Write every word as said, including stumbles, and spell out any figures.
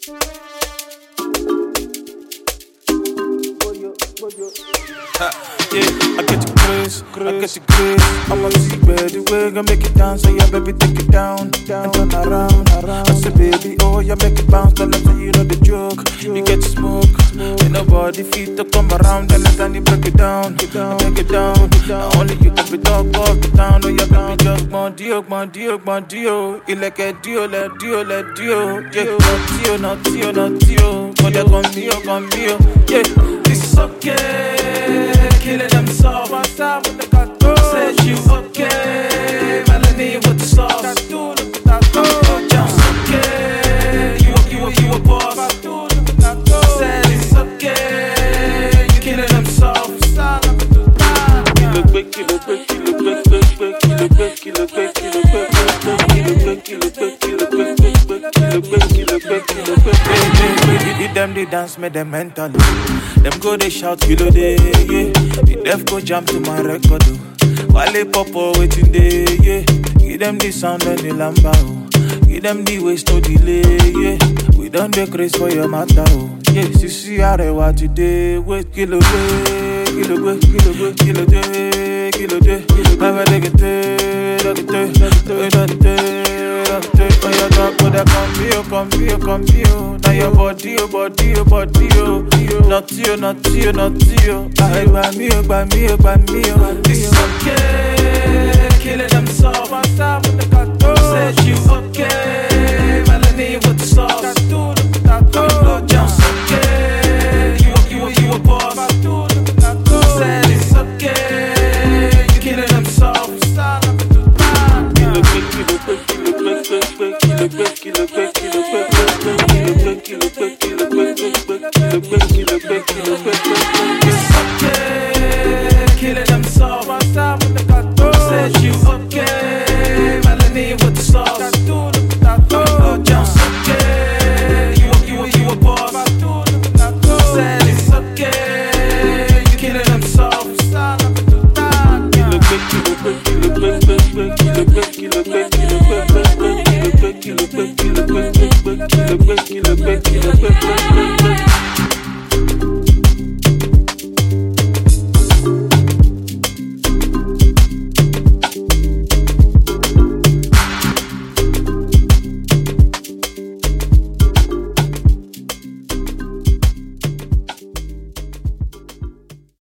Ha, yeah, I get you grace, I get you grace. I'm a sick baby, we gon' make it dance. So yeah, baby, take it down, down, and turn around, around. I say, baby, oh, yeah, make it bounce. Then I say, you know the joke. You get to smoke, ain't nobody fit to come around. Then I time you break it down, make it down. Now only you can be talk of the town. Oh, yeah, baby, just mon dio, mon dio, mon dio. Il est que dio, le dio, le dio. Yeah, not dio, not dio, not dio. But they're conmigo, conmigo. Yeah, this is okay. Killing them soft. Said you okay. Melanie with the sauce. Just okay. You, you, you a boss. Said it's okay. You killing them soft. Kill a quick, kill a quick, kill a quick, quick, quick, kill a quick, kill a quick, kill a quick, kill a quick, kill a quick, kill a quick, kill a quick, kill a quick, kill a quick, kill a quick. Did them they dance, make them mentally. Them go they shout kilo day, yeah. The deaf go jump to my record, oh. While they pop up waiting day, yeah. Give them the sound and the lamba, oh. Give them the waste no delay, yeah. We done the grace for your matter, oh. Yeah, sisi arewa today, wait kilo day, kilo day, kilo day, kilo day, kilo day. Never take it day, take it day, take it day. Oh, your dog would have come here, come here, come here. Now your body, your body, your body, oh. Not you, not you, not you. I buy me, buy me, buy me. This is okay. Killing them soft. Said you okay. Melanie with the sauce. Oh, just okay. You, you, you a boss. Said it's okay. You killing them soft. Kill a quick, kill a quick, kill a quick, quick, quick, kill a quick, kill a quick, kill a quick, quick, kill a quick, kill a quick, kill a quick, quick, kill a quick, kill a quick, kill a quick, quick. It's okay, killing them soft. Said you okay, Melanie with the sauce. Oh, just okay, you, you, you a boss. Said it's okay, you killing them soft. Kill a quick, kill a quick, kill a